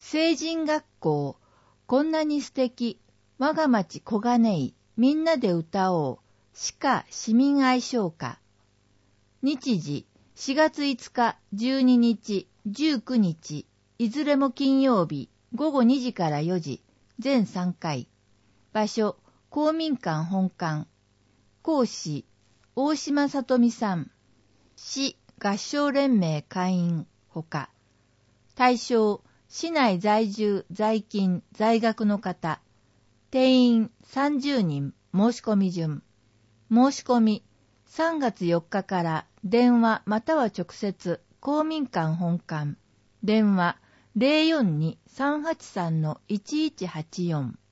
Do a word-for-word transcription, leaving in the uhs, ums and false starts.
成人学校、こんなに素敵、我が町小金井、みんなで歌おう、市歌市民愛唱歌。日時、しがついつか、じゅうににち、じゅうくにち、いずれも金曜日、ごごにじからよじ、全さんかい。場所、公民館本館。講師、大島さとみさん。市合唱連盟会員ほか。対象、市内在住、在勤、在学の方。定員さんじゅうにん、申し込み順。申し込み、さんがつよっかから電話または直接、公民館本館。電話 ゼロよんに さんはちさん いちいちはちよん。